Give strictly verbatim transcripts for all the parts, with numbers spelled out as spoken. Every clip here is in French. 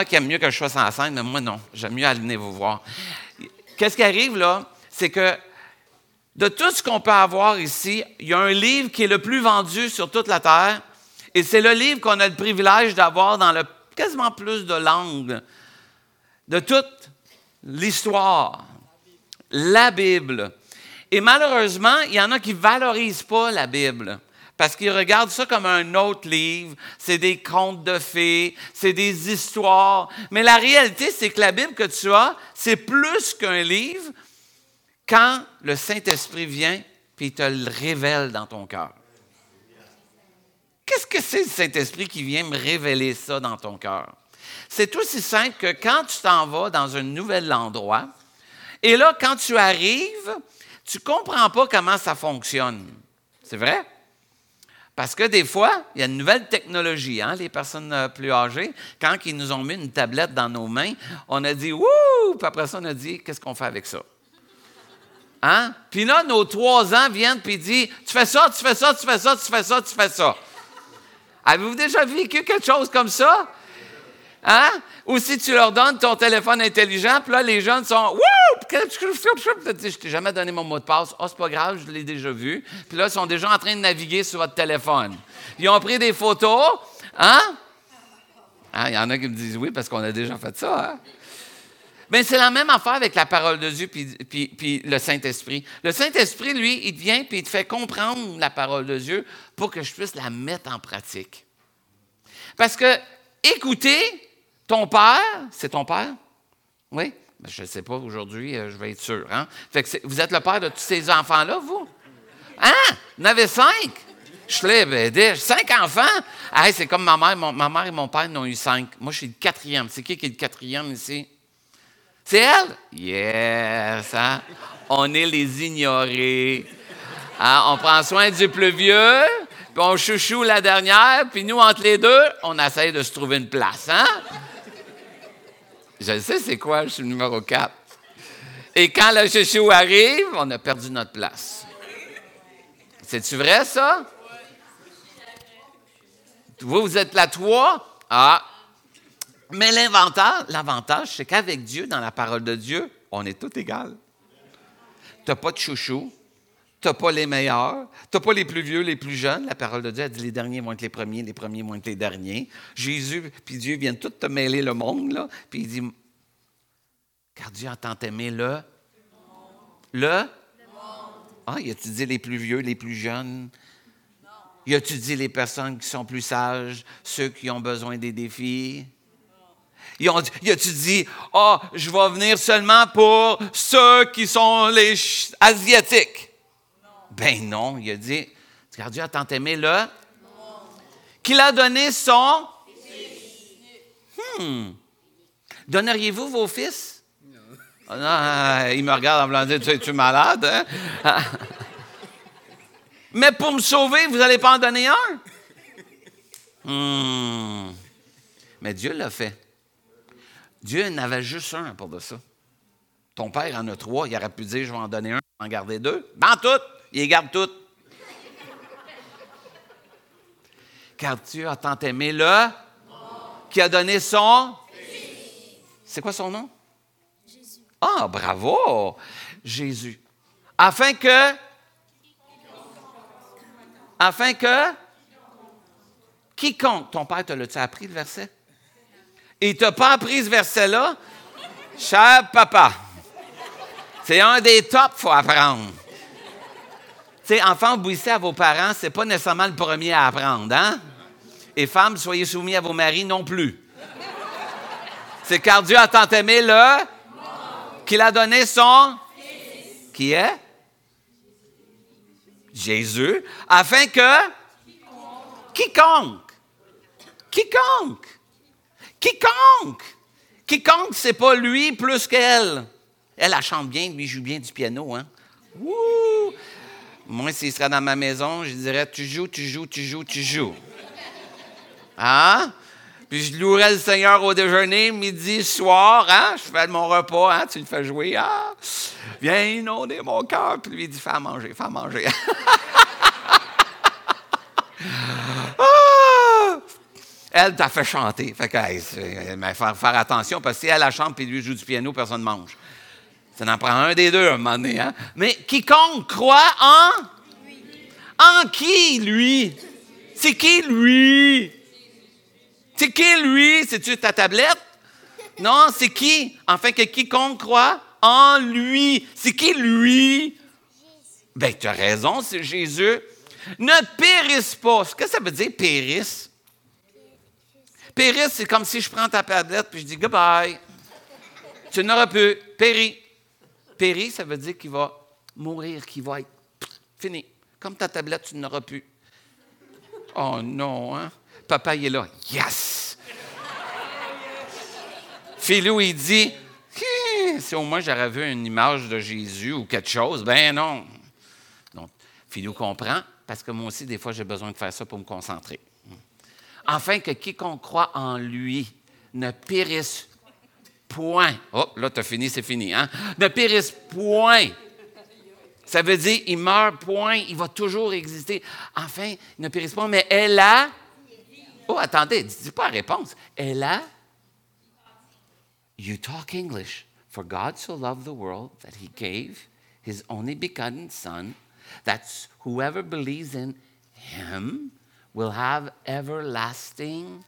qui aime mieux que je sois sur la scène, mais moi, non. J'aime mieux aller venir vous voir. Qu'est-ce qui arrive, là? C'est que de tout ce qu'on peut avoir ici, il y a un livre qui est le plus vendu sur toute la Terre, et c'est le livre qu'on a le privilège d'avoir dans le quasiment plus de langues de toute l'histoire, la Bible. Et malheureusement, il y en a qui ne valorisent pas la Bible. Parce qu'ils regardent ça comme un autre livre, c'est des contes de fées, c'est des histoires. Mais la réalité, c'est que la Bible que tu as, c'est plus qu'un livre quand le Saint-Esprit vient et il te le révèle dans ton cœur. Qu'est-ce que c'est le Saint-Esprit qui vient me révéler ça dans ton cœur? C'est aussi simple que quand tu t'en vas dans un nouvel endroit, et là, quand tu arrives, tu ne comprends pas comment ça fonctionne. C'est vrai? Parce que des fois, il y a une nouvelle technologie, hein, les personnes plus âgées. Quand ils nous ont mis une tablette dans nos mains, on a dit « Wouh! » Puis après ça, on a dit « Qu'est-ce qu'on fait avec ça? » Hein? Puis là, nos trois ans viennent puis ils disent « Tu fais ça, tu fais ça, tu fais ça, tu fais ça, tu fais ça. » Avez-vous déjà vécu quelque chose comme ça? Hein? Ou si tu leur donnes ton téléphone intelligent, puis là, les jeunes sont « Wouh! » Je t'ai jamais donné mon mot de passe. « Ah, oh, c'est pas grave, je l'ai déjà vu. » Puis là, ils sont déjà en train de naviguer sur votre téléphone. Ils ont pris des photos. Hein? Hein? Il y en a qui me disent « Oui, parce qu'on a déjà fait ça. Hein? » Bien, c'est la même affaire avec la parole de Dieu puis, puis, puis le Saint-Esprit. Le Saint-Esprit, lui, il vient puis il te fait comprendre la parole de Dieu pour que je puisse la mettre en pratique. Parce que, écoutez, ton père, c'est ton père? Oui? Ben, je ne sais pas, aujourd'hui, euh, je vais être sûr. Hein? Fait que vous êtes le père de tous ces enfants-là, vous? Hein? Vous en avez cinq? Je l'ai, ben, cinq enfants? Hey, c'est comme ma mère. Mon, ma mère et mon père en ont eu cinq. Moi, je suis le quatrième. C'est qui qui est le quatrième ici? C'est elle? Yes! Hein? On est les ignorés. Hein? On prend soin du plus vieux, puis on chouchoue la dernière, puis nous, entre les deux, on essaie de se trouver une place. Hein? Je sais c'est quoi, je suis le numéro quatre. Et quand le chouchou arrive, on a perdu notre place. C'est-tu vrai, ça? Vous, vous êtes la trois? Ah! Mais l'inventaire, l'avantage, c'est qu'avec Dieu, dans la parole de Dieu, on est tous égaux. Tu n'as pas de chouchou, tu n'as pas les meilleurs, tu n'as pas les plus vieux, les plus jeunes. La parole de Dieu, elle dit les derniers vont être les premiers, les premiers vont être les derniers. Jésus puis Dieu viennent tous te mêler le monde, là, puis il dit, car Dieu a tant aimé le... Le? Ah, il a-tu dit les plus vieux, les plus jeunes? Il a-tu dit les personnes qui sont plus sages, ceux qui ont besoin des défis? Ils ont, il a-tu dit, ah, oh, je vais venir seulement pour ceux qui sont les ch- Asiatiques? Non. Ben non, il a dit, car Dieu a tant aimé le... Non. Qu'il a donné son... Fils. Hmm. Donneriez-vous vos fils? Non. Oh, non, il me regarde en me disant, tu es-tu malade? Hein? Mais pour me sauver, vous n'allez pas en donner un? Hmm. Mais Dieu l'a fait. Dieu en avait juste un pour de ça. Ton père en a trois, il aurait pu dire, je vais en donner un, je vais en garder deux. Ben toutes, il les garde toutes. Car Dieu a tant aimé le... Qui a donné son... Fils. C'est quoi son nom? Jésus. Ah, bravo! Jésus. Afin que... Afin que... Quiconque. Ton père te l'a-tu appris, le verset? Et il t'a pas appris ce verset-là? Cher papa, c'est un des tops qu'il faut apprendre. Tu sais, enfants, obéissez à vos parents, c'est pas nécessairement le premier à apprendre, hein? Et femmes, soyez soumis à vos maris non plus. C'est car Dieu a tant aimé le... Qu'il a donné son... Fils. Qui est? Jésus. Afin que... Quiconque. Quiconque. Quiconque. Quiconque, c'est pas lui plus qu'elle. Elle, elle chante bien, lui, il joue bien du piano, hein? Wouh! Moi, s'il serait dans ma maison, je dirais, tu joues, tu joues, tu joues, tu joues. Hein? Puis je louerais le Seigneur au déjeuner, midi, soir, hein? Je fais mon repas, hein? Tu le fais jouer, ah! Viens inonder mon cœur. Puis lui, il dit, fais à manger, fais à manger. Ah! Elle t'a fait chanter. Fait que, hey, c'est- mais faire, faire attention, parce que si elle la chante et lui joue du piano, personne ne mange. Ça en prend un des deux à un moment donné. Hein? Mais quiconque croit en... En qui, lui? C'est qui, lui? C'est qui, lui? C'est-tu ta tablette? Non, c'est qui? Enfin, que quiconque croit en lui. C'est qui, lui? Ben, tu as raison, c'est Jésus. Ne périsse pas. Qu'est-ce que ça veut dire, périsse? Périsse, c'est comme si je prends ta tablette puis je dis goodbye. Tu n'auras plus. Péri. Péri, ça veut dire qu'il va mourir, qu'il va être fini. Comme ta tablette, tu n'auras plus. Oh non, hein? Papa, il est là. Yes! Philou, il dit, si au moins j'aurais vu une image de Jésus ou quelque chose, ben non. Donc, Philou comprend, parce que moi aussi, des fois, j'ai besoin de faire ça pour me concentrer. Afin que quiconque croit en lui ne périsse point. Oh, là, tu as fini, c'est fini. Hein? Ne périsse point. Ça veut dire, il meurt point, il va toujours exister. Enfin, il ne périsse pas, mais elle a... Oh, attendez, dis pas la réponse. Elle a... You talk English. For God so loved the world that he gave his only begotten Son, that whoever believes in him will have everlasting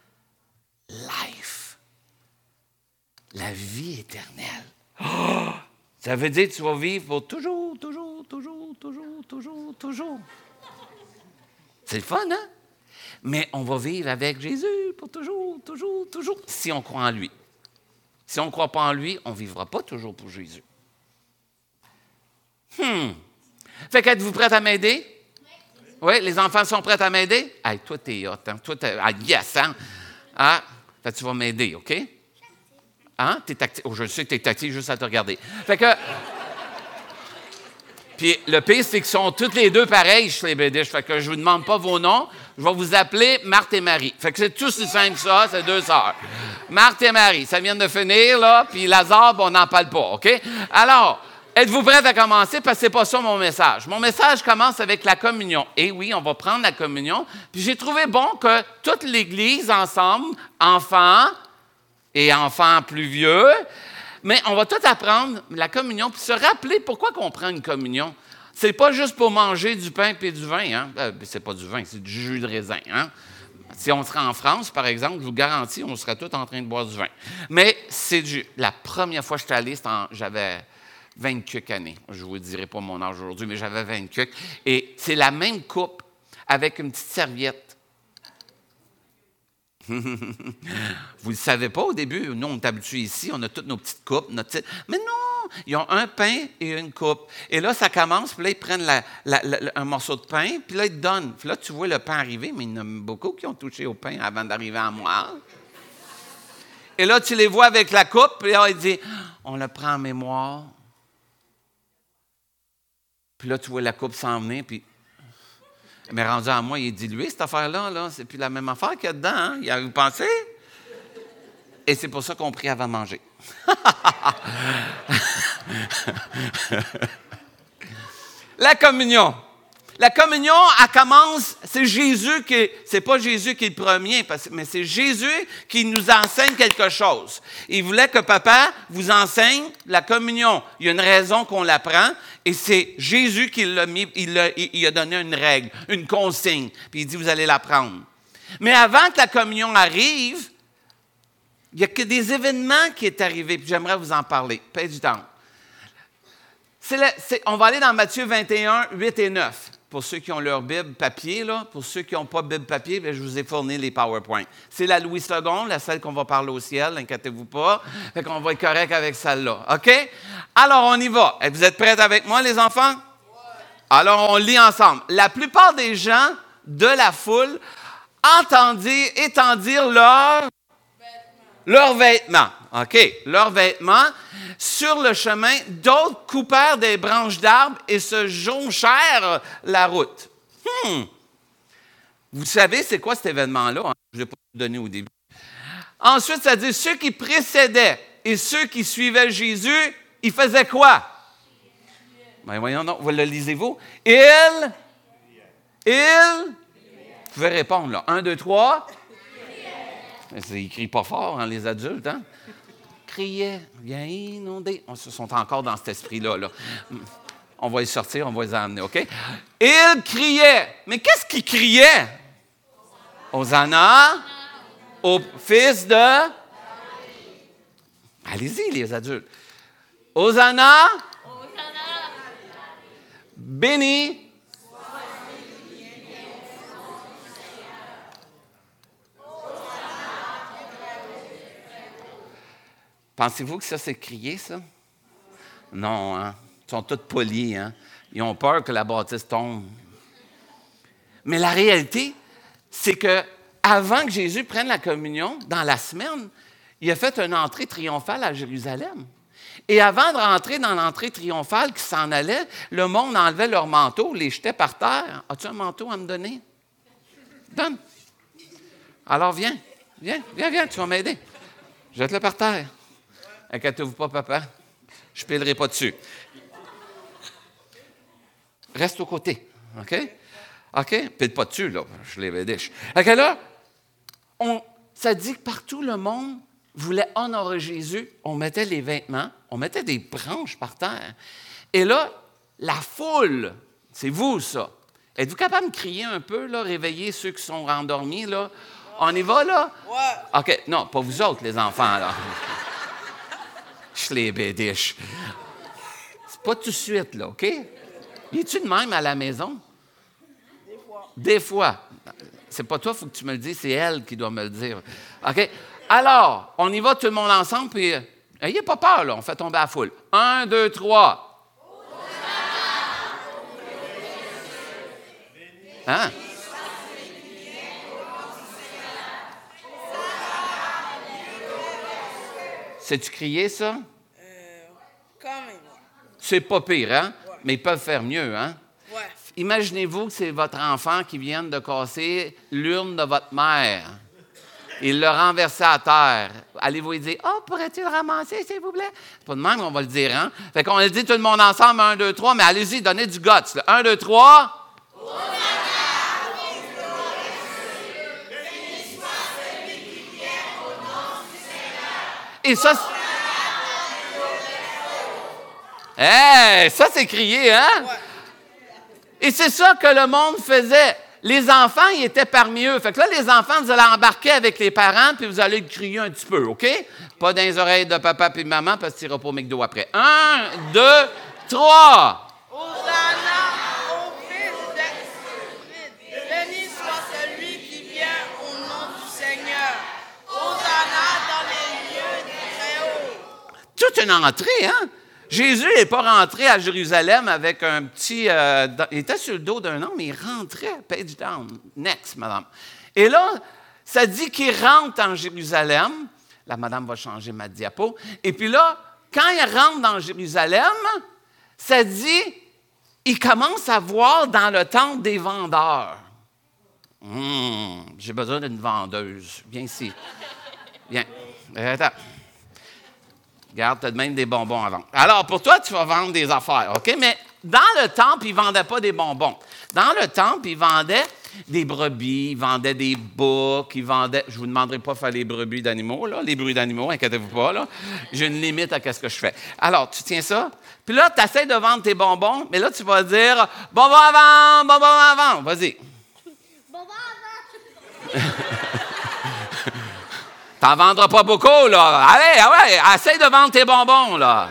life. La vie éternelle. Oh! Ça veut dire que tu vas vivre pour toujours, toujours, toujours, toujours, toujours, toujours. C'est le fun, hein? Mais on va vivre avec Jésus pour toujours, toujours, toujours, si on croit en lui. Si on ne croit pas en lui, on ne vivra pas toujours pour Jésus. Hmm. Fait qu'êtes-vous prêts à m'aider? Oui, les enfants sont prêts à m'aider? Hey, toi, t'es hot, hein? Toi, t'es... Ah, yes, hein? Ah, fait que tu vas m'aider, OK? Hein? T'es tactique. Oh, je sais que t'es tactique juste à te regarder. Fait que... Puis le pire, c'est qu'ils sont toutes les deux pareils chez les Bédiches. Fait que je ne vous demande pas vos noms. Je vais vous appeler Marthe et Marie. Fait que c'est tout si simple que ça, c'est deux sœurs. Marthe et Marie, ça vient de finir, là. Puis Lazare, on n'en parle pas, OK? Alors... Êtes-vous prêts à commencer? Parce que ce n'est pas ça mon message. Mon message commence avec la communion. Et oui, on va prendre la communion. Puis j'ai trouvé bon que toute l'Église ensemble, enfants et enfants plus vieux, mais on va tout apprendre la communion, puis se rappeler pourquoi on prend une communion. Ce n'est pas juste pour manger du pain et du vin. Hein? Euh, c'est pas du vin, c'est du jus de raisin. Hein? Si on serait en France, par exemple, je vous garantis, on serait tous en train de boire du vin. Mais c'est du... La première fois que je suis allé, en... j'avais... vingt quelques années. Je ne vous dirai pas mon âge aujourd'hui, mais j'avais vingt quelques. Et c'est la même coupe avec une petite serviette. Vous ne le savez pas au début. Nous, on est habitués ici, on a toutes nos petites coupes. Notre petite... Mais non! Ils ont un pain et une coupe. Et là, ça commence, puis là, ils prennent la, la, la, un morceau de pain, puis là, ils te donnent. Puis là, tu vois le pain arriver, mais il y en a beaucoup qui ont touché au pain avant d'arriver à moi. Et là, tu les vois avec la coupe, puis là, ils disent, on le prend en mémoire. Puis là, tu vois la coupe s'en venir, puis... Mais rendu à moi, il est dilué, cette affaire-là. Là. C'est plus la même affaire qu'il y a dedans. Hein? Y avez-vous pensé? Et c'est pour ça qu'on prie avant de manger. La communion. La communion, elle commence, c'est Jésus qui, c'est pas Jésus qui est le premier, parce, mais c'est Jésus qui nous enseigne quelque chose. Il voulait que papa vous enseigne la communion. Il y a une raison qu'on l'apprend, et c'est Jésus qui l'a mis, il, l'a, il a donné une règle, une consigne, puis il dit, vous allez l'apprendre. Mais avant que la communion arrive, il y a que des événements qui sont arrivés, puis j'aimerais vous en parler. Paix du temps. C'est le, c'est, on va aller dans Matthieu vingt et un, huit et neuf. Pour ceux qui ont leur Bible papier, là, pour ceux qui n'ont pas Bible papier, bien, je vous ai fourni les PowerPoint. C'est la Louis seconde, la celle qu'on va parler au ciel, inquiétez-vous pas. Fait qu'on va être correct avec celle-là. OK? Alors, on y va. Vous êtes prêts avec moi, les enfants? Alors, on lit ensemble. La plupart des gens de la foule entendirent, étendirent leurs leurs vêtements. OK? Leurs vêtements. Sur le chemin, d'autres coupèrent des branches d'arbres et se jonchèrent la route. Hmm. Vous savez, c'est quoi cet événement-là? Hein? Je ne l'ai pas donné au début. Ensuite, ça dit, ceux qui précédaient et ceux qui suivaient Jésus, ils faisaient quoi? Ben voyons donc, vous le lisez-vous. Ils, ils, vous pouvez répondre là. Un, deux, trois. Ils ne crient pas fort, hein, les adultes, hein? Criaient. Viens inonder. On se sont encore dans cet esprit-là, là. On va les sortir, on va les emmener, OK? Ils criaient. Mais qu'est-ce qu'ils criaient? Hosanna au fils de... Allez-y, les adultes. Hosanna. Béni. Pensez-vous que ça, c'est crié, ça? Non, hein? Ils sont tous polis, hein? Ils ont peur que la bâtisse tombe. Mais la réalité, c'est que avant que Jésus prenne la communion, dans la semaine, il a fait une entrée triomphale à Jérusalem. Et avant de rentrer dans l'entrée triomphale qui s'en allait, le monde enlevait leur manteau, les jetait par terre. As-tu un manteau à me donner? Donne. Alors viens, viens, viens, viens, tu vas m'aider. Jette-le par terre. Inquiétez-vous pas, papa. Je ne pilerai pas dessus. Reste aux côtés, OK? OK? Pile pas dessus, là. Je l'ai aidé. OK, là, on, ça dit que partout le monde voulait honorer Jésus. On mettait les vêtements, on mettait des branches par terre. Et là, la foule, c'est vous, ça. Êtes-vous capable de crier un peu, là, réveiller ceux qui sont endormis, là? On y va, là? Ouais. OK, non, pas vous autres, les enfants, là. Je les bédiche. C'est pas tout de suite, là, OK? Y es-tu de même à la maison? Des fois. Des fois. C'est pas toi, il faut que tu me le dises, c'est elle qui doit me le dire. OK? Alors, on y va tout le monde ensemble, puis n'ayez pas peur, là, on fait tomber la foule. Un, deux, trois. Hein? C'est-tu crié, ça? Euh, quand même. C'est pas pire, hein? Ouais. Mais ils peuvent faire mieux, hein? Ouais. Imaginez-vous que c'est votre enfant qui vient de casser l'urne de votre mère. Il l'a renversé à terre. Allez-vous lui dire, « Oh, pourrais-tu le ramasser, s'il vous plaît? » C'est pas de même qu'on va le dire, hein? Fait qu'on le dit tout le monde ensemble, un, deux, trois, mais allez-y, donnez du guts. Là. Un, deux, trois. Et ça, c'est... Hey, ça, c'est crié, hein? Ouais. Et c'est ça que le monde faisait. Les enfants, ils étaient parmi eux. Fait que là, les enfants, vous allez embarquer avec les parents, puis vous allez crier un petit peu, OK? Pas dans les oreilles de papa et de maman, parce que tu n'iras pas au McDo après. Un, deux, trois. Hosanna au fils de Béni soit celui qui vient au nom du Seigneur. Hosanna dans les lieux du Très-Haut. Toute une entrée, hein? Jésus n'est pas rentré à Jérusalem avec un petit... Euh, il était sur le dos d'un homme, mais il rentrait. Page down. Next, madame. Et là, ça dit qu'il rentre en Jérusalem. La madame va changer ma diapo. Et puis là, quand il rentre dans Jérusalem, ça dit, il commence à voir dans le temple des vendeurs. Hum, j'ai besoin d'une vendeuse. Viens ici. Viens. Attends. Regarde, tu as même des bonbons à vendre. Alors, pour toi, tu vas vendre des affaires, OK? Mais dans le temple, ils ne vendaient pas des bonbons. Dans le temple, ils vendaient des brebis, ils vendaient des boucs, ils vendaient... Je ne vous demanderai pas de faire les brebis d'animaux, là, les bruits d'animaux, inquiétez-vous pas, là. J'ai une limite à ce que je fais. Alors, tu tiens ça, puis là, tu essaies de vendre tes bonbons, mais là, tu vas dire « bonbons à vendre, bonbons à vendre ». Vas-y. Bonbons à vendre. T'en vendras pas beaucoup, là. Allez, ah ouais, essaye de vendre tes bonbons, là.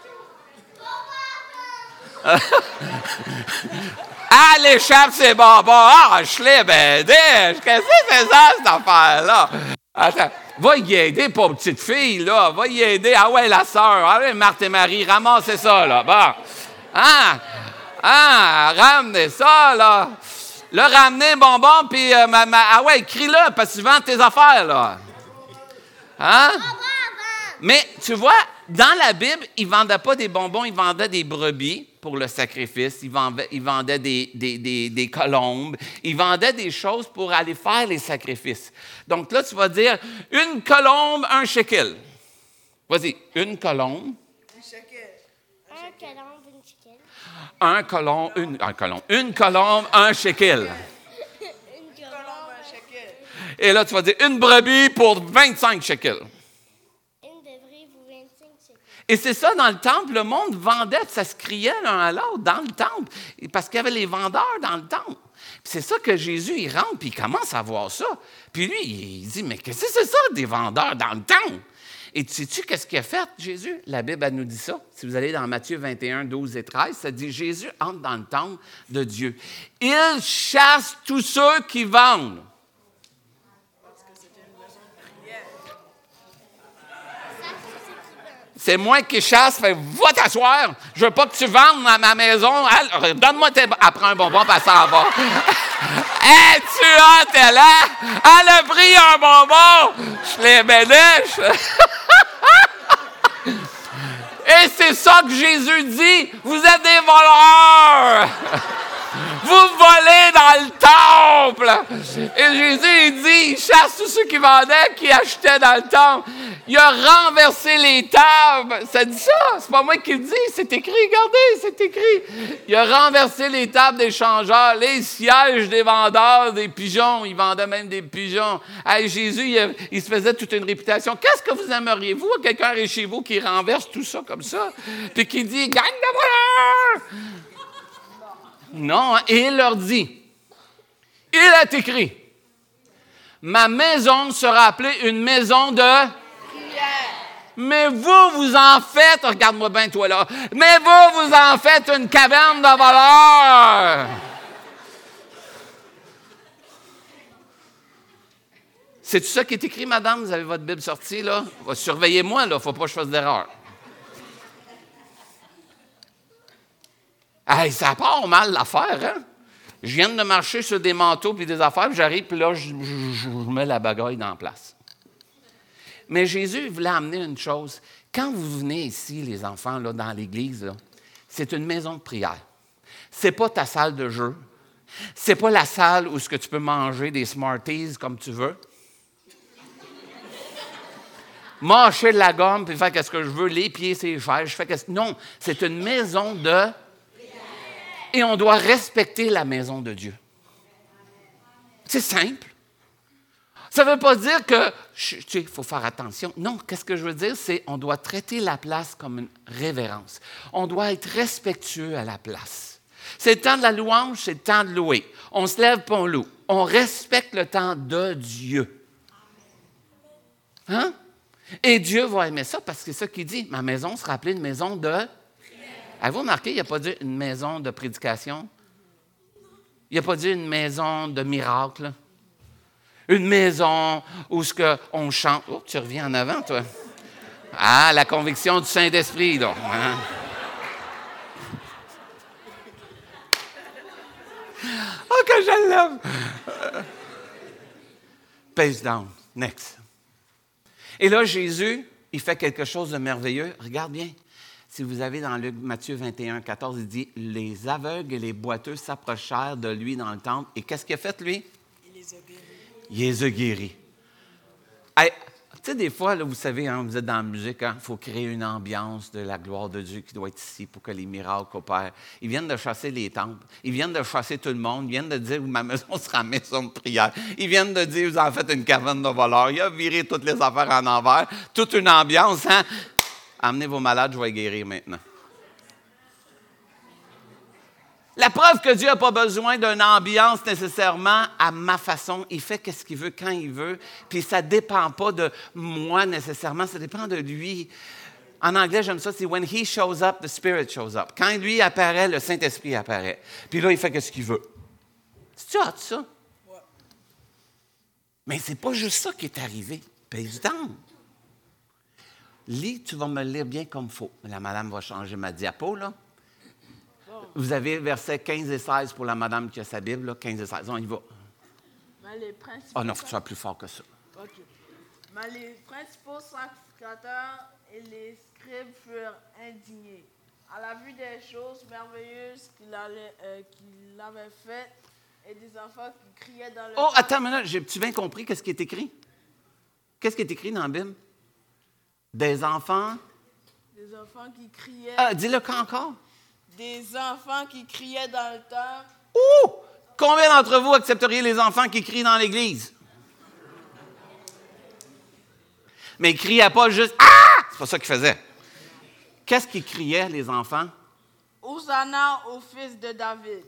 Ah, l'échappe, c'est bonbons. Ah, je l'ai aidé. Qu'est-ce que c'est ça, cette affaire-là? Attends, va y aider, pauvre petite fille, là. Va y aider. Ah ouais, la sœur. Allez, Marthe et Marie, ramassez ça, là. Bon. Ah, ah, ramenez ça, là. Là, ramenez bonbons, puis, euh, ma, ma, ah ouais, crie-le, parce que tu vends tes affaires, là. Hein? Mais tu vois, dans la Bible, ils ne vendaient pas des bonbons, ils vendaient des brebis pour le sacrifice, ils vendaient, ils vendaient des, des, des, des colombes, ils vendaient des choses pour aller faire les sacrifices. Donc là, tu vas dire, une colombe, un shekel. Vas-y, une colombe. Un shekel. Un colombe, une chicken. Un colombe, une, un colombe, une colombe, un shekel. Une Colombe, un shekel. Et là, tu vas dire une brebis pour vingt-cinq shekels. Une devrait vous vingt-cinq shekels. Et c'est ça, dans le temple, le monde vendait, ça se criait l'un à l'autre dans le temple, parce qu'il y avait les vendeurs dans le temple. Puis c'est ça que Jésus, il rentre, puis il commence à voir ça. Puis lui, il dit, mais qu'est-ce que c'est ça, des vendeurs dans le temple? Et tu sais-tu qu'est-ce qu'il a fait, Jésus? La Bible, elle nous dit ça. Si vous allez dans Matthieu vingt et un, douze et treize, ça dit, Jésus entre dans le temple de Dieu. Il chasse tous ceux qui vendent. C'est moi qui chasse, fait, va t'asseoir. Je veux pas que tu vendes à ma maison. Allez, donne-moi tes... Après un bonbon, puis elle s'en va. Hé, tu as, t'es là. Elle a pris un bonbon. Je les bénisse. Et c'est ça que Jésus dit. Vous êtes des voleurs. Vous volez dans le temple. Et Jésus, il dit, il chasse tous ceux qui vendaient, qui achetaient dans le temple. Il a renversé les tables. Ça dit ça. C'est pas moi qui le dis. C'est écrit. Regardez, c'est écrit. Il a renversé les tables des changeurs, les sièges des vendeurs, des pigeons. Il vendait même des pigeons. Hey, Jésus, il, il se faisait toute une réputation. Qu'est-ce que vous aimeriez, vous? Quelqu'un arrive chez vous qui renverse tout ça comme ça, puis qui dit, gang de voleurs! Non, hein? Et il leur dit, il est écrit, ma maison sera appelée une maison de prière. Mais vous, vous en faites, regarde-moi bien toi là, mais vous, vous en faites une caverne de voleurs. C'est-tu ça qui est écrit, madame? Vous avez votre Bible sortie, là? Surveillez-moi, là, il ne faut pas que je fasse d'erreur. Hey, ça part mal l'affaire, hein? Je viens de marcher sur des manteaux puis des affaires, puis j'arrive, puis là, je, je, je mets la bagaille dans la place. Mais Jésus voulait amener une chose. Quand vous venez ici, les enfants, là, dans l'église, là, c'est une maison de prière. C'est pas ta salle de jeu. C'est pas la salle où ce que tu peux manger des Smarties comme tu veux. Mâcher de la gomme puis faire ce que je veux, les pieds, c'est cher. Je fais qu'est-ce... Non, c'est une maison de... Et on doit respecter la maison de Dieu. C'est simple. Ça ne veut pas dire que, tu sais, il faut faire attention. Non, qu'est-ce que je veux dire, c'est on doit traiter la place comme une révérence. On doit être respectueux à la place. C'est le temps de la louange, c'est le temps de louer. On se lève et on loue. On respecte le temps de Dieu. Hein? Et Dieu va aimer ça parce que c'est ça qu'il dit. Ma maison sera appelée une maison de... Avez-vous remarqué, il n'a pas dit une maison de prédication? Il n'a pas dit une maison de miracle? Une maison où ce que on chante. Oh, tu reviens en avant, toi. Ah, la conviction du Saint-Esprit, donc. Hein? Oh, que je l'aime! Pace down. Next. Et là, Jésus, il fait quelque chose de merveilleux. Regarde bien. Si vous avez dans Luc, Matthieu vingt et un, quatorze, il dit, les aveugles et les boiteux s'approchèrent de lui dans le temple. Et qu'est-ce qu'il a fait, lui? Il les a guéris. Il les a guéris. Hey, tu sais, des fois, là, vous savez, hein, vous êtes dans la musique, il hein, faut créer une ambiance de la gloire de Dieu qui doit être ici pour que les miracles opèrent. Ils viennent de chasser les temples. Ils viennent de chasser tout le monde. Ils viennent de dire, ma maison sera maison de prière. Ils viennent de dire, vous en faites une caverne de voleurs. Il a viré toutes les affaires en envers. Toute une ambiance, hein? Amenez vos malades, je vais les guérir maintenant. La preuve que Dieu n'a pas besoin d'une ambiance nécessairement à ma façon. Il fait ce qu'il veut quand il veut. Puis ça ne dépend pas de moi nécessairement, ça dépend de lui. En anglais, j'aime ça, c'est « when he shows up, the Spirit shows up ». Quand lui apparaît, le Saint-Esprit apparaît. Puis là, il fait ce qu'il veut. C'est-tu hâte, ça? Ouais. Mais c'est pas juste ça qui est arrivé. Paye du temps. Lis, tu vas me le lire bien comme il faut. La madame va changer ma diapo, là. Vous avez versets quinze et seize pour la madame qui a sa Bible, là, quinze et seize. On y va. Mais les principaux... Ah non, il faut que tu sois plus fort que ça. OK. Mais les principaux sacrificateurs et les scribes furent indignés à la vue des choses merveilleuses qu'il, allait, euh, qu'il avait faites et des enfants qui criaient dans le... Oh, attends une minute, j'ai-tu bien compris qu'est-ce qui est écrit? Qu'est-ce qui est écrit dans la Bible? Des enfants? Des enfants qui criaient... Ah, dis-le encore. Des enfants qui criaient dans le temple. Ouh! Combien d'entre vous accepteriez les enfants qui crient dans l'Église? Mais ils ne criaient pas juste « Ah! » C'est pas ça qu'ils faisaient. Qu'est-ce qu'ils criaient, les enfants? Hosanna au fils de David.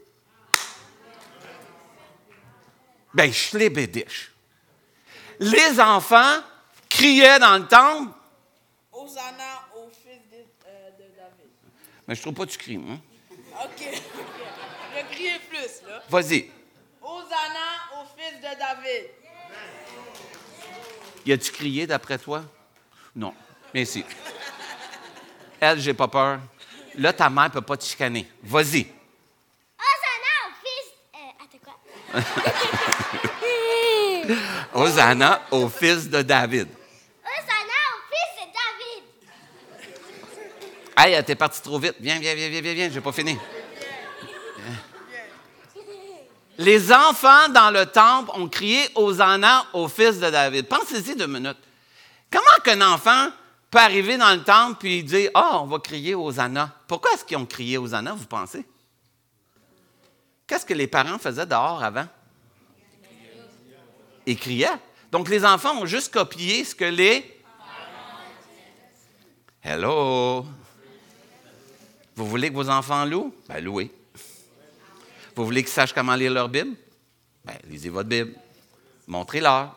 Ben, schlébédiche. Les enfants criaient dans le temple. Hosanna au fils de, euh, de David. Mais je trouve pas que tu cries, moi. OK. OK. Je vais crier plus, là. Vas-y. Hosanna au fils de David. Y a-tu crié d'après toi? Non. Merci. Elle, j'ai pas peur. Là, ta mère peut pas te chicaner. Vas-y. Hosanna au fils... Euh, attends quoi? Hosanna au fils de David. Hosanna au fils de David. Hey, t'es parti trop vite. Viens, viens, viens, viens, viens, viens, j'ai pas fini. Les enfants dans le temple ont crié Hosanna au fils de David. Pensez-y deux minutes. Comment qu'un enfant peut arriver dans le temple puis dire « Ah, oh, on va crier Hosanna ». Pourquoi est-ce qu'ils ont crié Hosanna, vous pensez? Qu'est-ce que les parents faisaient dehors avant? Ils criaient. Donc, les enfants ont juste copié ce que les... Hello! Vous voulez que vos enfants louent? Ben, louez. Vous voulez qu'ils sachent comment lire leur Bible? Bien, lisez votre Bible. Montrez-leur.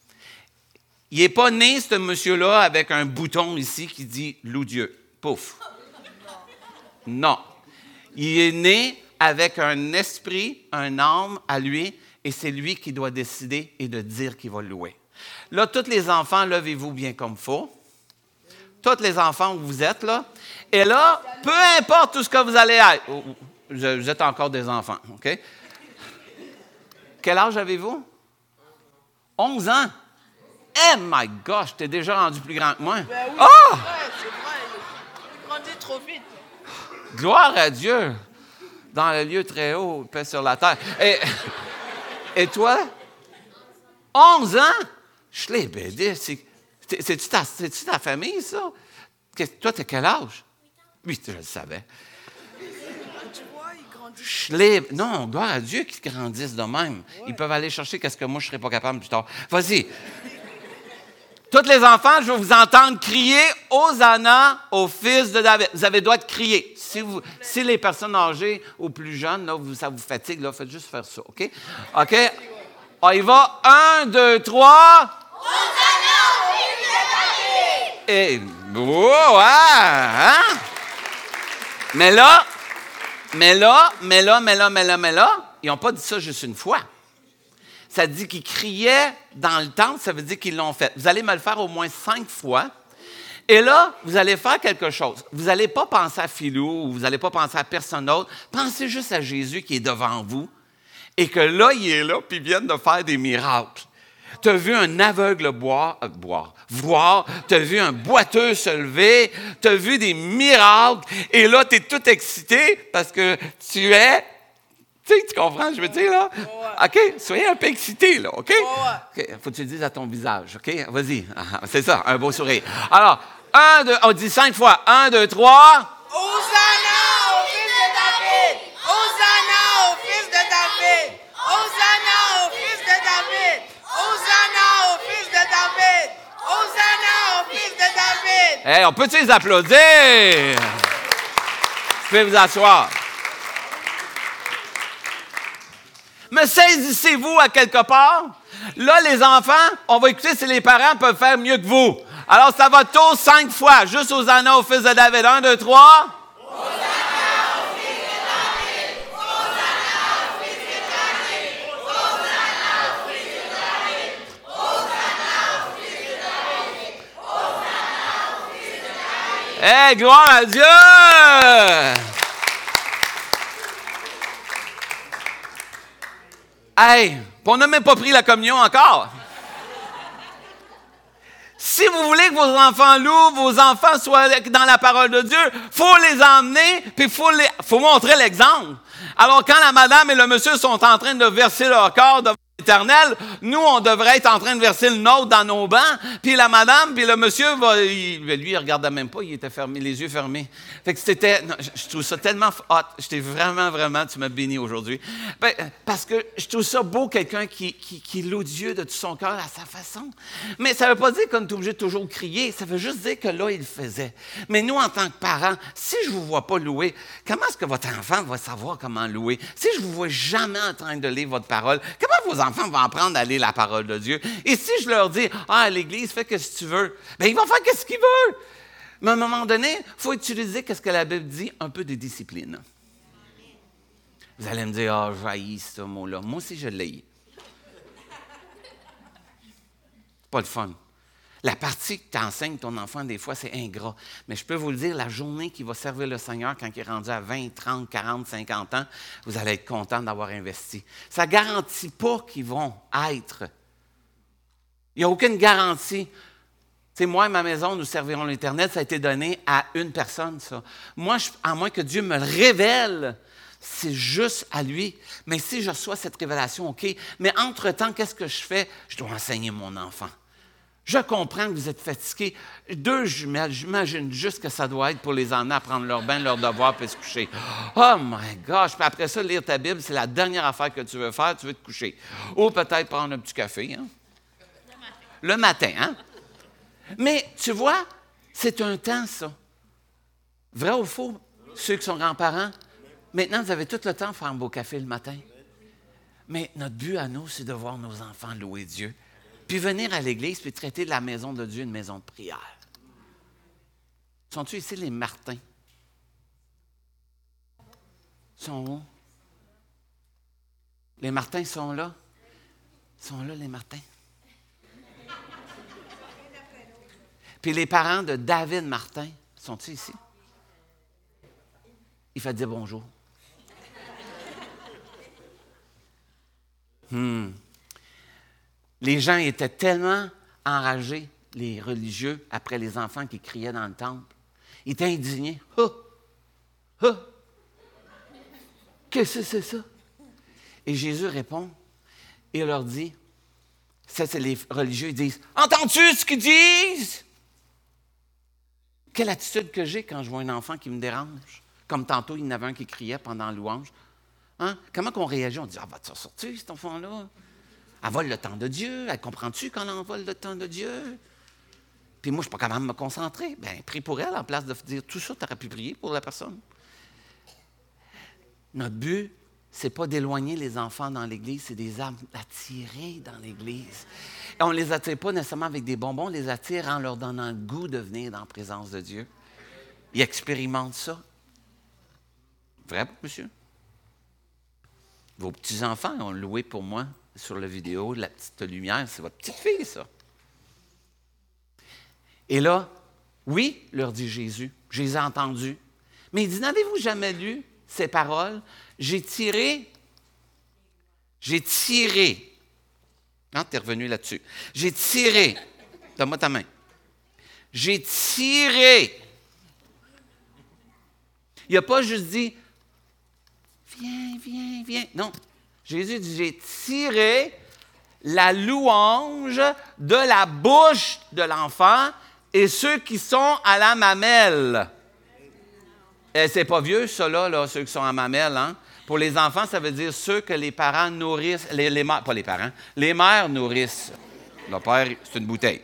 Il n'est pas né, ce monsieur-là, avec un bouton ici qui dit « Loue Dieu ». Pouf. Non. Il est né avec un esprit, un âme à lui, et c'est lui qui doit décider et de dire qu'il va louer. Là, tous les enfants, levez-vous bien comme il faut. Tous les enfants où vous êtes, là. Et là, peu importe tout ce que vous allez être, vous êtes encore des enfants, OK? Quel âge avez-vous? onze ans. Oh my gosh, t'es déjà rendu plus grand que moi. Ben oui, Ah! c'est vrai, c'est vrai. Il grandit trop vite. Gloire à Dieu. Dans le lieu très haut, paix sur la terre. Et, et toi? onze ans? Je l'ai bédé. C'est, c'est-tu, ta, c'est-tu ta famille, ça? Toi, t'as quel âge? Oui, je le savais. Tu vois, il grandit. Je l'ai... Non, gloire à Dieu qu'ils grandissent de même. Ouais. Ils peuvent aller chercher qu'est-ce que moi, je ne serais pas capable plus tard. Vas-y. Tous les enfants, je vais vous entendre crier « Hosanna au fils de David ». Vous avez le droit de crier. Si, vous, si les personnes âgées ou plus jeunes, là, vous, ça vous fatigue, là, faites juste faire ça, OK? OK? On y va. Un, deux, trois. Hosanna au fils de David! Et... Oh, ah, hein? Mais là, mais là, mais là, mais là, mais là, mais là, ils n'ont pas dit ça juste une fois. Ça dit qu'ils criaient dans le temple, ça veut dire qu'ils l'ont fait. Vous allez me le faire au moins cinq fois. Et là, vous allez faire quelque chose. Vous n'allez pas penser à Philou, ou vous n'allez pas penser à personne d'autre. Pensez juste à Jésus qui est devant vous. Et que là, il est là, puis il vient de faire des miracles. Tu as vu un aveugle boire, euh, boire, voir, tu as vu un boiteux se lever, tu as vu des miracles, et là, tu es tout excité parce que tu es... Tu sais, tu comprends, je veux dire, là? Ouais. OK? Soyez un peu excité, là, OK? Ouais. Okay. Faut que tu le dises à ton visage, OK? Vas-y. C'est ça, un beau sourire. Alors, un, deux, on dit cinq fois. Un, deux, trois. Hosanna au fils de David! Hosanna au fils de David! Hosanna au fils de David! Hosanna au fils de David! Hosanna au fils de David! Hey, on peut-tu les applaudir? Vous pouvez vous asseoir. Mais saisissez-vous à quelque part. Là, les enfants, on va écouter si les parents peuvent faire mieux que vous. Alors, ça va tous cinq fois. Juste Hosanna au fils de David. Un, deux, trois. Hosanna au fils de David! Hosanna au fils de David! Hosanna au fils de David! Hosanna au fils de David! Hosanna au fils de David! Hey, gloire à Dieu! Hey, on n'a même pas pris la communion encore. Si vous voulez que vos enfants louent, vos enfants soient dans la parole de Dieu, il faut les emmener, puis il faut, faut montrer l'exemple. Alors, quand la madame et le monsieur sont en train de verser leur corps devant éternel, nous, on devrait être en train de verser le nôtre dans nos bancs, puis la madame, puis le monsieur, va, il, lui, il ne regardait même pas, il était fermé, les yeux fermés. Fait que c'était, non, je, je trouve ça tellement hot, je t'ai vraiment, vraiment, tu m'as béni aujourd'hui. Ben, parce que je trouve ça beau, quelqu'un qui, qui, qui loue Dieu de tout son cœur à sa façon. Mais ça ne veut pas dire qu'on est obligé de toujours crier, ça veut juste dire que là, il le faisait. Mais nous, en tant que parents, si je ne vous vois pas louer, comment est-ce que votre enfant va savoir comment louer? Si je ne vous vois jamais en train de lire votre parole, comment vos enfants vont apprendre à lire la parole de Dieu? Et si je leur dis, ah, à l'Église, fais ce que tu veux, bien, ils vont faire ce qu'ils veulent. Mais à un moment donné, il faut utiliser ce que la Bible dit, un peu de discipline. Vous allez me dire, ah, oh, j'haïs ce mot-là. Moi aussi, je l'ai. C'est pas le fun. La partie que tu enseignes ton enfant, des fois, c'est ingrat. Mais je peux vous le dire, la journée qu'il va servir le Seigneur, quand il est rendu à vingt, trente, quarante, cinquante ans, vous allez être content d'avoir investi. Ça ne garantit pas qu'ils vont être. Il n'y a aucune garantie. Tu sais, moi et ma maison, nous servirons l'Éternel, ça a été donné à une personne, ça. Moi, je, à moins que Dieu me le révèle, c'est juste à lui. Mais si je reçois cette révélation, OK. Mais entre-temps, qu'est-ce que je fais? Je dois enseigner mon enfant. Je comprends que vous êtes fatigués. Deux jumelles, j'imagine juste que ça doit être pour les emmener à prendre leur bain, leur devoir, puis se coucher. Oh my gosh! Puis après ça, lire ta Bible, c'est la dernière affaire que tu veux faire, tu veux te coucher. Ou peut-être prendre un petit café, hein? Le matin. Le matin, hein? Mais tu vois, c'est un temps, ça. Vrai ou faux? Ceux qui sont grands-parents, maintenant, vous avez tout le temps de faire un beau café le matin. Mais notre but à nous, c'est de voir nos enfants louer Dieu. Puis venir à l'Église, puis traiter la maison de Dieu une maison de prière. Sont-tu ici les Martins? Ils sont où? Les Martins sont là? Ils sont là, les Martins. Puis les parents de David Martin, sont-ils ici? Il fait dire bonjour. Hmm. Les gens étaient tellement enragés, les religieux, après les enfants qui criaient dans le temple. Ils étaient indignés. « Ah! Ah! Qu'est-ce que c'est ça? » Et Jésus répond et leur dit, ça c'est les religieux, ils disent, « Entends-tu ce qu'ils disent? » Quelle attitude que j'ai quand je vois un enfant qui me dérange? Comme tantôt, il y en avait un qui criait pendant la louange. Hein? Comment qu'on réagit? On dit, « Ah, va-tu sortir, cet enfant-là? » Elle vole le temps de Dieu. Elle comprend-tu quand elle vole le temps de Dieu? Puis moi, je ne suis pas capable de me concentrer. Bien, prie pour elle en place de dire tout ça, tu aurais pu prier pour la personne. Notre but, ce n'est pas d'éloigner les enfants dans l'Église, c'est de les attirer dans l'Église. Et on ne les attire pas nécessairement avec des bonbons, on les attire en leur donnant le goût de venir dans la présence de Dieu. Ils expérimentent ça. Vrai, monsieur? Vos petits-enfants ont loué pour moi sur la vidéo, la petite lumière, c'est votre petite fille, ça. Et là, oui, leur dit Jésus, je les ai entendus. Mais il dit, n'avez-vous jamais lu ces paroles? J'ai tiré, j'ai tiré, non, tu es revenu là-dessus. J'ai tiré, donne-moi ta main. J'ai tiré. Il n'a pas juste dit, viens, viens, viens. Non. Jésus dit, j'ai tiré la louange de la bouche de l'enfant et ceux qui sont à la mamelle. Et c'est pas vieux, ça, là, là, ceux qui sont à mamelle. Hein? Pour les enfants, ça veut dire ceux que les parents nourrissent, les, les mères, pas les parents, les mères nourrissent. Le père, c'est une bouteille.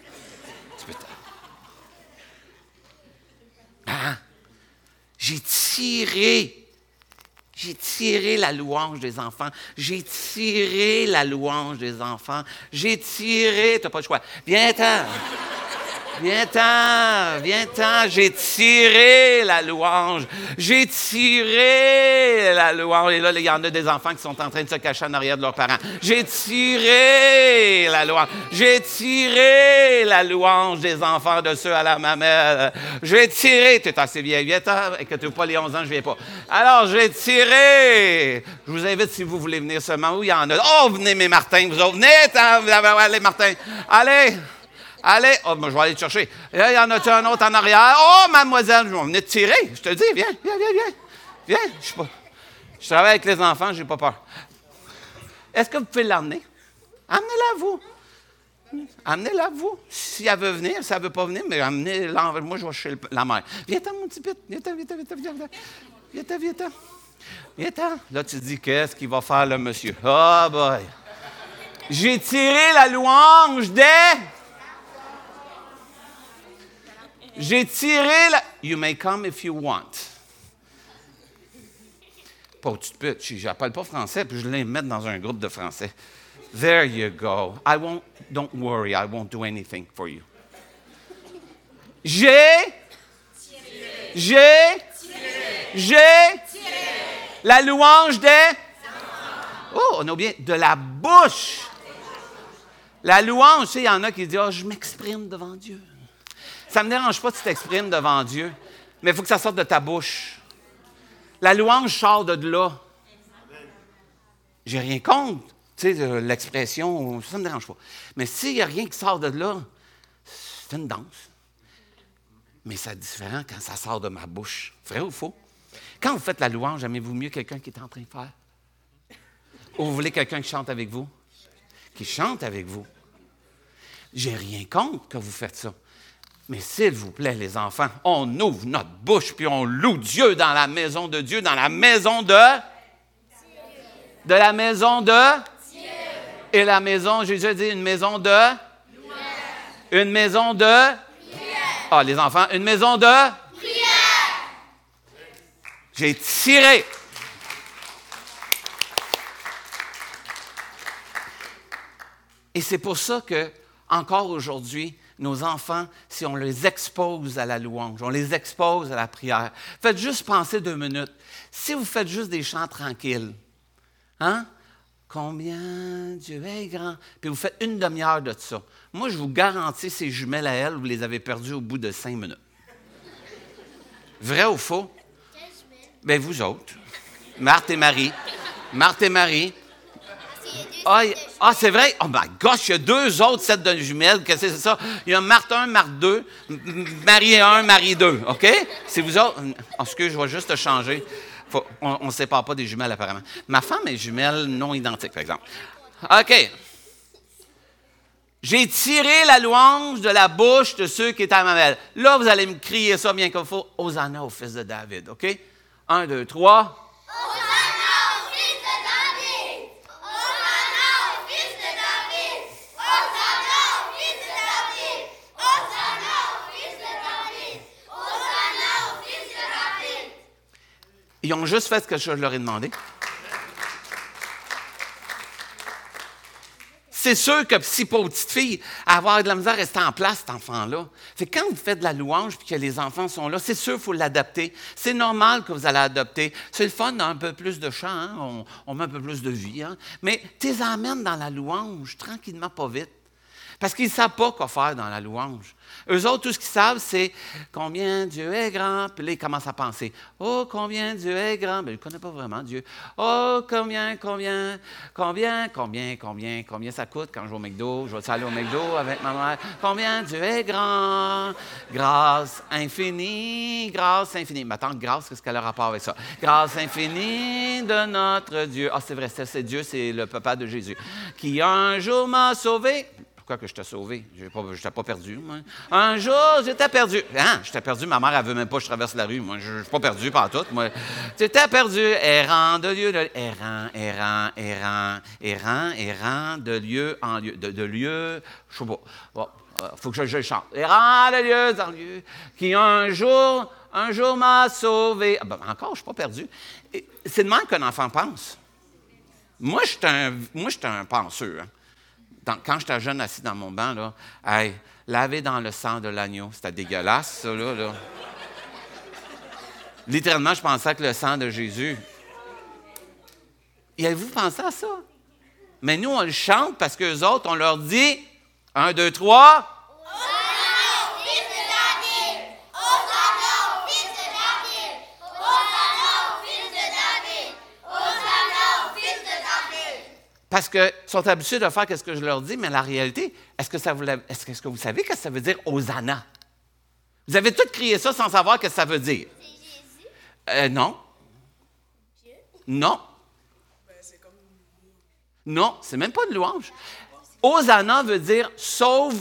Ah, j'ai tiré. J'ai tiré la louange des enfants. J'ai tiré la louange des enfants. J'ai tiré... Tu n'as pas le choix. Viens-t'en. Viens-t'en. Viens-t'en. J'ai tiré la louange. J'ai tiré la louange. Et là, il y en a des enfants qui sont en train de se cacher en arrière de leurs parents. J'ai tiré la louange. J'ai tiré la louange des enfants de ceux à la mamelle. J'ai tiré... Tu es assez vieille. Viens-t'en. Et que tu n'as pas les onze ans, je ne viens pas. Alors, j'ai tiré. Je vous invite, si vous voulez venir seulement, où il y en a. Oh, venez, mes Martins, vous autres. Venez, allez, Martin. Allez. Allez. Oh, moi, je vais aller te chercher. Et là, il y en a-tu un autre en arrière? Oh, mademoiselle, je vais venir te tirer. Je te dis, viens, viens, viens, viens. Viens. Je, suis pas... je travaille avec les enfants, je n'ai pas peur. Est-ce que vous pouvez l'emmener? Amenez-la, vous. Amenez-la, vous. Si elle veut venir, si elle ne veut pas venir, mais amenez-la. Moi, je vais chez la mère. Viens-t'en, mon petit pit. Viens-t'en, viens-t'en, viens-t'en, viens-t'en. Viens-t'en, viens-t'en. Viens-t'en. Là, tu te dis, qu'est-ce qu'il va faire, le monsieur? Oh, boy. J'ai tiré la louange des... J'ai tiré la... You may come if you want. Pas petite pute. Je n'appelle pas français, puis je vais les mettre dans un groupe de français. There you go. I won't... Don't worry, I won't do anything for you. J'ai... J'ai... J'ai... La louange des... Oh, on a oublié. De la bouche. La louange, tu sais, il y en a qui disent, « Ah, oh, je m'exprime devant Dieu. » Ça ne me dérange pas que tu t'exprimes devant Dieu, mais il faut que ça sorte de ta bouche. La louange sort de là. J'ai rien contre, tu sais, l'expression, ça ne me dérange pas. Mais s'il n'y a rien qui sort de là, c'est une danse. Mais c'est différent quand ça sort de ma bouche. Vrai ou faux? Quand vous faites la louange, aimez-vous mieux quelqu'un qui est en train de faire? Ou vous voulez quelqu'un qui chante avec vous? Qui chante avec vous? J'ai rien contre que vous faites ça. Mais s'il vous plaît, les enfants, on ouvre notre bouche puis on loue Dieu dans la maison de Dieu, dans la maison de... Dieu. De la maison de... Dieu. Et la maison, Jésus a dit, une maison de... Lumière. Une maison de... Prière. Ah, les enfants, une maison de... Prière. J'ai tiré. Et c'est pour ça que, encore aujourd'hui, nos enfants, si on les expose à la louange, on les expose à la prière, faites juste penser deux minutes. Si vous faites juste des chants tranquilles, hein? Combien Dieu est grand. Puis vous faites une demi-heure de ça. Moi, je vous garantis, ces jumelles à elle, vous les avez perdues au bout de cinq minutes. Vrai ou faux? Bien, vous autres. Marthe et Marie. Marthe et Marie. Ah, ah, c'est vrai? Oh my gosh, il y a deux autres sets de jumelles. Qu'est-ce que c'est ça? Il y a Marthe un, Marthe deux, Marie un, Marie deux. OK? C'est vous autres. Oh, excuse, je vais juste te changer. Faut, on ne sépare pas des jumelles, apparemment. Ma femme est jumelle non identique, par exemple. OK. J'ai tiré la louange de la bouche de ceux qui étaient à ma belle. Là, vous allez me crier ça bien comme il faut. Hosanna au fils de David. OK? Un, deux, trois. Ils ont juste fait ce que je leur ai demandé. C'est sûr que si pour une petite fille, avoir de la misère à rester en place, cet enfant-là, c'est quand vous faites de la louange et que les enfants sont là, c'est sûr qu'il faut l'adapter. C'est normal que vous allez adopter. C'est le fun, un peu plus de chant, hein? on, on met un peu plus de vie. Hein? Mais tu les emmènes dans la louange, tranquillement, pas vite. Parce qu'ils ne savent pas quoi faire dans la louange. Eux autres, tout ce qu'ils savent, c'est combien Dieu est grand. Puis là, ils commencent à penser, oh, combien Dieu est grand. Mais ils ne connaissent pas vraiment Dieu. Oh, combien, combien, combien, combien, combien, combien ça coûte quand je vais au McDo. Je vais aller au McDo avec ma mère. Combien Dieu est grand. Grâce infinie, grâce infinie. Ma tante Grâce, qu'est-ce qu'elle a rapport avec ça? Grâce infinie de notre Dieu. Ah, c'est vrai, c'est, c'est Dieu, c'est le papa de Jésus. Qui un jour m'a sauvé. Pourquoi que je t'ai sauvé? Je n'étais pas perdu, moi. Un jour, j'étais perdu. Hein? J'étais perdu. Ma mère, elle ne veut même pas que je traverse la rue. Moi, je ne suis pas perdu par tout. Moi, j'étais perdu. Errant de lieu, de... errant, errant, errant, errant, errant, de lieu en lieu. De, de lieu, je ne sais pas. Bon, il faut que je, je chante. Errant de lieu en lieu, qui un jour, un jour m'a sauvé. Ah ben, encore, je ne suis pas perdu. Et c'est de même qu'un enfant pense. Moi, je suis un, moi, je suis un penseur, hein. Dans, quand j'étais jeune assis dans mon banc, là, hey, lavé dans le sang de l'agneau, c'était dégueulasse, ça, là, là. Littéralement, je pensais que le sang de Jésus. Et avez-vous pensé à ça? Mais nous, on le chante parce qu'eux autres, on leur dit, un, deux, trois. Parce qu'ils sont habitués de faire ce que je leur dis, mais la réalité, est-ce que, ça vous, est-ce que, est-ce que vous savez ce que ça veut dire, Hosanna? Vous avez tous crié ça sans savoir ce que ça veut dire. C'est Jésus? Euh, non. Dieu? Non. Ben, c'est comme... Non, c'est même pas une louange. Hosanna veut dire « sauve-nous ».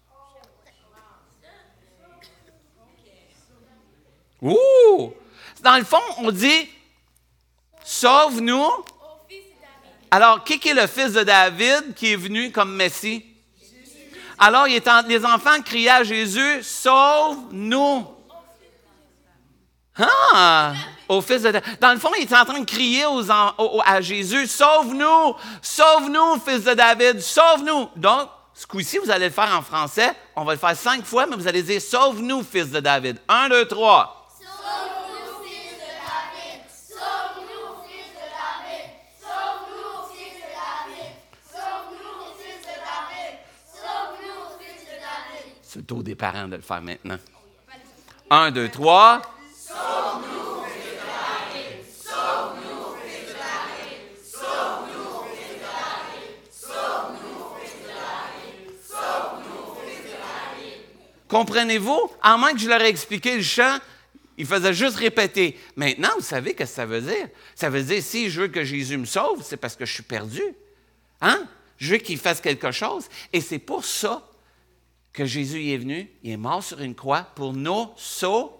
Ouh! Dans le fond, on dit « sauve-nous ». Alors, qui est le fils de David qui est venu comme Messie? Alors, il est en, les enfants criaient à Jésus « sauve-nous ». Ah! Au fils de David. Dans le fond, il est en train de crier aux, aux, à Jésus « sauve-nous! Sauve-nous, fils de David! Sauve-nous! » Donc, ce coup-ci, vous allez le faire en français. On va le faire cinq fois, mais vous allez dire « sauve-nous, fils de David! » Un, deux, trois. Sauve-nous, fils de David! Sauve-nous, fils de David! Sauve-nous, fils de David! Sauve-nous, fils de David! Sauve-nous, fils de David! C'est le tour des parents de le faire maintenant. Un, deux, trois. Sauve-nous, fils de David! Sauve-nous, fils de David! Sauve-nous, fils de David! Sauve-nous, fils de David! Sauve-nous, fils de David! Comprenez-vous? À moins que je leur ai expliqué le chant, ils faisaient juste répéter. Maintenant, vous savez ce que ça veut dire? Ça veut dire, si je veux que Jésus me sauve, c'est parce que je suis perdu. Hein? Je veux qu'il fasse quelque chose. Et c'est pour ça que Jésus est venu. Il est mort sur une croix pour nous sauver.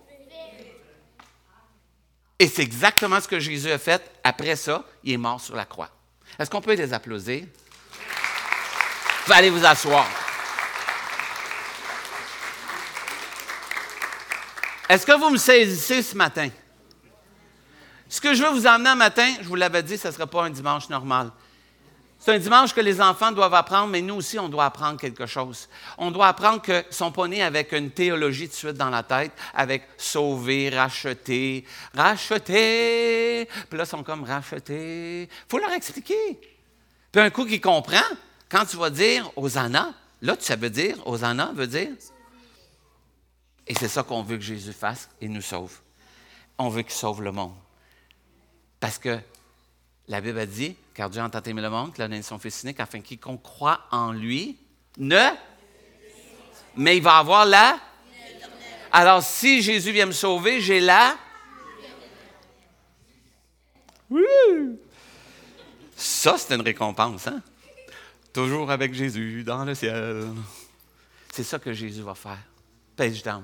Et c'est exactement ce que Jésus a fait. Après ça, il est mort sur la croix. Est-ce qu'on peut les applaudir? Vous allez vous asseoir. Est-ce que vous me saisissez ce matin? Ce que je veux vous emmener un matin, je vous l'avais dit, ce ne sera pas un dimanche normal. C'est un dimanche que les enfants doivent apprendre, mais nous aussi, on doit apprendre quelque chose. On doit apprendre qu'ils ne sont pas nés avec une théologie de suite dans la tête, avec sauver, racheter, racheter. Puis là, ils sont comme racheter. Il faut leur expliquer. Puis un coup qu'ils comprennent, quand tu vas dire Hosanna, là, ça veut dire, Hosanna veut dire. Et c'est ça qu'on veut que Jésus fasse et nous sauve. On veut qu'il sauve le monde. Parce que la Bible a dit, car Dieu a tant aimé le monde, qu'il a donné son Fils unique, afin qu'il croit en lui, ne... Mais il va avoir la... Alors, si Jésus vient me sauver, j'ai la... Oui. Ça, c'est une récompense, hein? Toujours avec Jésus dans le ciel. C'est ça que Jésus va faire. Page down.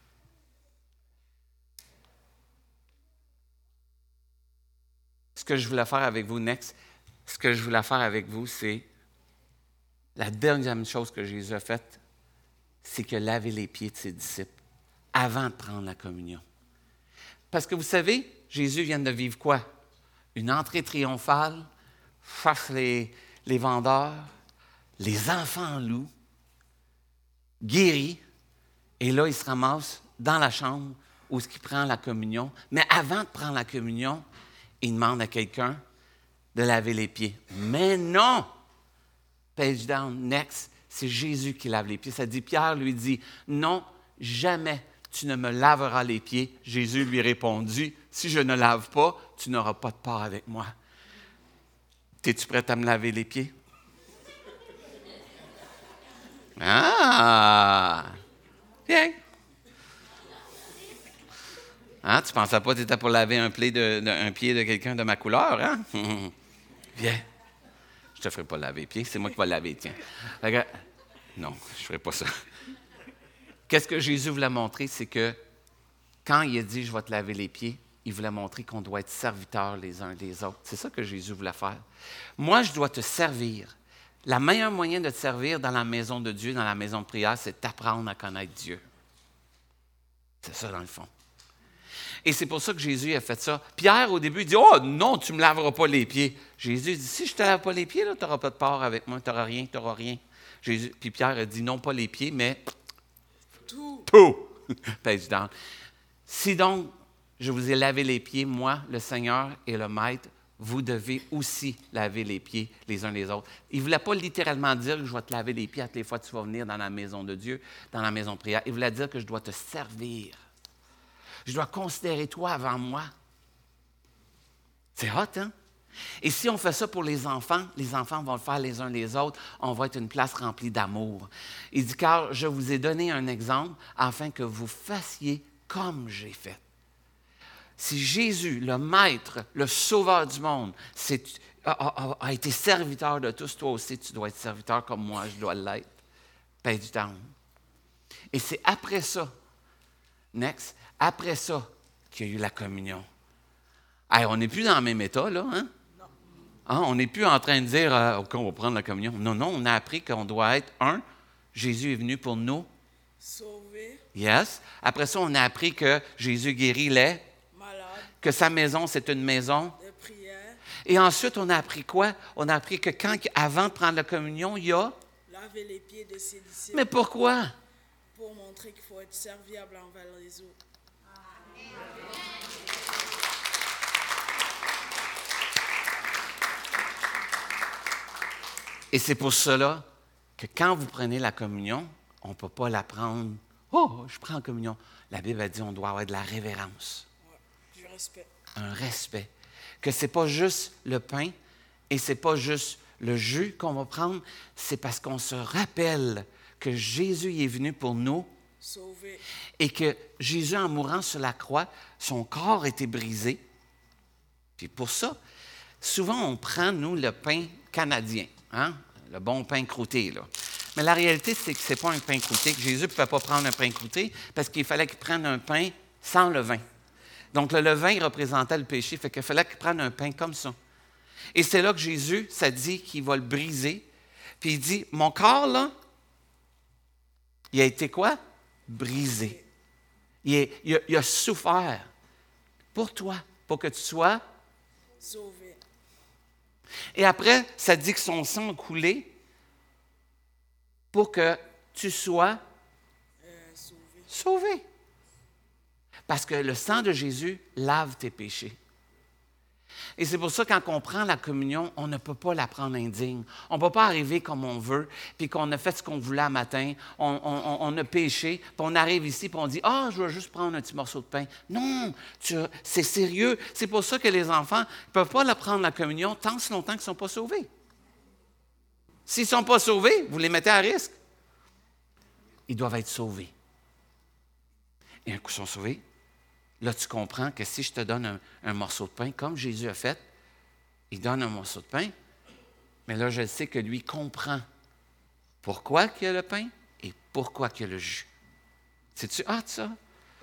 Ce que je voulais faire avec vous, next, ce que je voulais faire avec vous, c'est la deuxième chose que Jésus a faite, c'est qu'il a lavé les pieds de ses disciples avant de prendre la communion. Parce que vous savez, Jésus vient de vivre quoi? Une entrée triomphale, chasse les, les vendeurs, les enfants loups, guéris, et là, il se ramasse dans la chambre où il prend la communion. Mais avant de prendre la communion, il demande à quelqu'un de laver les pieds. Mais non! Page down, next, c'est Jésus qui lave les pieds. Ça dit, Pierre lui dit, non, jamais tu ne me laveras les pieds. Jésus lui répondit, si je ne lave pas, tu n'auras pas de part avec moi. Es-tu prêt à me laver les pieds? Ah! Viens! Hein, tu ne pensais pas que tu étais pour laver un, pied de, de, un pied de quelqu'un de ma couleur, hein? Viens. Je ne te ferai pas laver les pieds, c'est moi qui vais laver, tiens. Regarde. Non, je ne ferai pas ça. Qu'est-ce que Jésus voulait montrer? C'est que quand il a dit « je vais te laver les pieds », il voulait montrer qu'on doit être serviteurs les uns des autres. C'est ça que Jésus voulait faire. Moi, je dois te servir. La meilleure moyen de te servir dans la maison de Dieu, dans la maison de prière, c'est d'apprendre à connaître Dieu. C'est ça, dans le fond. Et c'est pour ça que Jésus a fait ça. Pierre, au début, il dit « Oh non, tu ne me laveras pas les pieds. » Jésus dit « Si je ne te lave pas les pieds, tu n'auras pas de part avec moi, tu n'auras rien, tu n'auras rien. » Jésus, puis Pierre a dit « Non, pas les pieds, mais tout. » Tout! Page down. Si donc je vous ai lavé les pieds, moi, le Seigneur et le Maître, vous devez aussi laver les pieds les uns les autres. Il ne voulait pas littéralement dire que je vais te laver les pieds à toutes les fois que tu vas venir dans la maison de Dieu, dans la maison de prière. Il voulait dire que je dois te servir. Je dois considérer toi avant moi. C'est hot, hein? Et si on fait ça pour les enfants, les enfants vont le faire les uns les autres. On va être une place remplie d'amour. Il dit, car je vous ai donné un exemple afin que vous fassiez comme j'ai fait. si Jésus, le Maître, le Sauveur du monde, c'est, a, a, a été serviteur de tous, toi aussi, tu dois être serviteur comme moi, je dois l'être. Paix du temps. Et c'est après ça, next, après ça, qu'il y a eu la communion. Hey, on n'est plus dans le même état, là, hein? Non. Hein, on n'est plus en train de dire, euh, OK, on va prendre la communion. Non, non, on a appris qu'on doit être, un, Jésus est venu pour nous. Sauver. Yes. Après ça, on a appris que Jésus guérit les. Malade. Que sa maison, c'est une maison. De prière. Et ensuite, on a appris quoi? On a appris que quand, avant de prendre la communion, il y a. Laver les pieds de ses disciples. Mais pourquoi? Pour montrer qu'il faut être serviable envers les autres. Et c'est pour cela que quand vous prenez la communion, on ne peut pas la prendre. Oh, je prends la communion. La Bible a dit qu'on doit avoir de la révérence. Ouais, du respect. Un respect. Que ce n'est pas juste le pain et ce n'est pas juste le jus qu'on va prendre, c'est parce qu'on se rappelle que Jésus est venu pour nous. Sauver. Et que Jésus, en mourant sur la croix, son corps a été brisé. Puis pour ça, souvent on prend, nous, le pain canadien, hein? Le bon pain croûté, là. Mais la réalité, c'est que ce n'est pas un pain croûté, que Jésus ne pouvait pas prendre un pain croûté parce qu'il fallait qu'il prenne un pain sans levain. Donc, le levain représentait le péché, fait qu'il fallait qu'il prenne un pain comme ça. Et c'est là que Jésus, ça dit qu'il va le briser. Puis il dit, mon corps, là, il a été quoi? Brisé. Il, est, il, a, il a souffert pour toi, pour que tu sois sauvé. Et après, ça dit que son sang a coulé pour que tu sois Euh, sauvé. sauvé. Parce que le sang de Jésus lave tes péchés. Et c'est pour ça, quand on prend la communion, on ne peut pas la prendre indigne. On ne peut pas arriver comme on veut, puis qu'on a fait ce qu'on voulait un matin, on, on, on a péché, puis on arrive ici, puis on dit « Ah, je vais juste prendre un petit morceau de pain. » Non, tu, c'est sérieux. C'est pour ça que les enfants ne peuvent pas la prendre la communion tant si longtemps qu'ils ne sont pas sauvés. S'ils ne sont pas sauvés, vous les mettez à risque. Ils doivent être sauvés. Et un coup, ils sont sauvés. Là, tu comprends que si je te donne un, un morceau de pain, comme Jésus a fait, il donne un morceau de pain, mais là, je sais que lui comprend pourquoi il y a le pain et pourquoi il y a le jus. C'est-tu hâte, ça?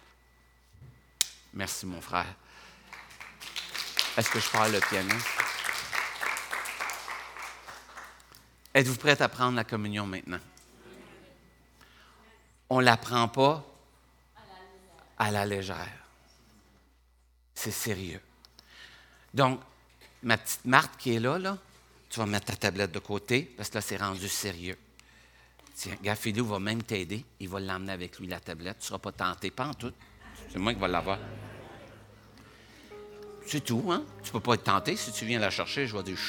Merci, mon frère. Est-ce que je parle le piano? Êtes-vous prêts à prendre la communion maintenant? On ne la prend pas à la légère. C'est sérieux. Donc, ma petite Marthe qui est là, là, tu vas mettre ta tablette de côté, parce que là, c'est rendu sérieux. Tiens, gars, Philou va même t'aider. Il va l'emmener avec lui, la tablette. Tu ne seras pas tenté, pas en tout. C'est moi qui vais l'avoir. C'est tout, hein? Tu ne peux pas être tenté. Si tu viens la chercher, je vais dire...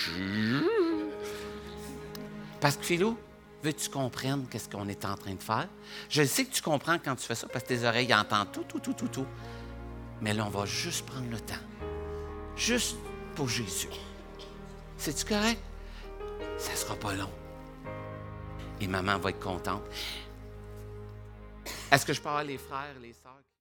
Parce que, Philou, veux-tu que tu comprennes qu'est-ce qu'on est en train de faire? Je sais que tu comprends quand tu fais ça, parce que tes oreilles entendent tout, tout, tout, tout, tout. Mais là, on va juste prendre le temps. Juste pour Jésus. C'est-tu correct? Ça ne sera pas long. Et maman va être contente. Est-ce que je peux avoir les frères, les sœurs?